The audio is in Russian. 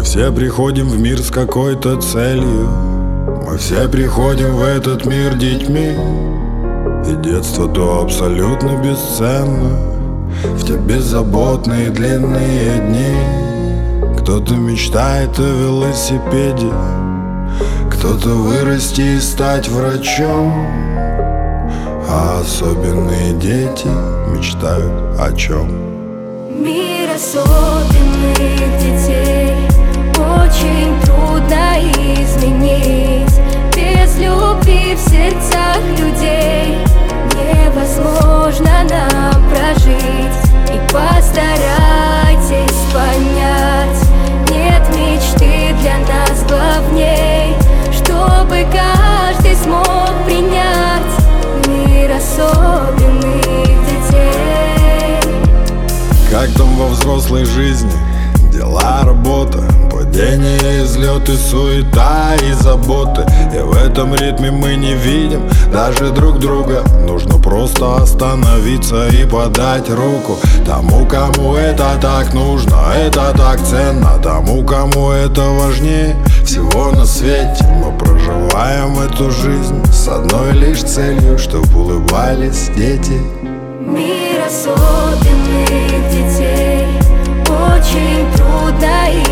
все приходим в мир с какой-то целью. Мы все приходим в этот мир детьми, и детство то абсолютно бесценно. В те беззаботные длинные дни кто-то мечтает о велосипеде, кто-то вырасти и стать врачом. А особенные дети мечтают о чем? Мир особенных детей очень трудно изменить. Без любви в сердцах людей невозможно нам прожить. И постарайтесь понять, нет мечты для нас главней, чтобы каждый смог принять мир особенных детей. Как там во взрослой жизни? Дела, работа, падения, излеты, суета и заботы. И в этом ритме мы не видим даже друг друга. Нужно просто остановиться и подать руку тому, кому это так нужно, это так ценно, тому, кому это важнее всего на свете. Мы проживаем эту жизнь с одной лишь целью, чтоб улыбались дети. Мир особенных детей очень трудно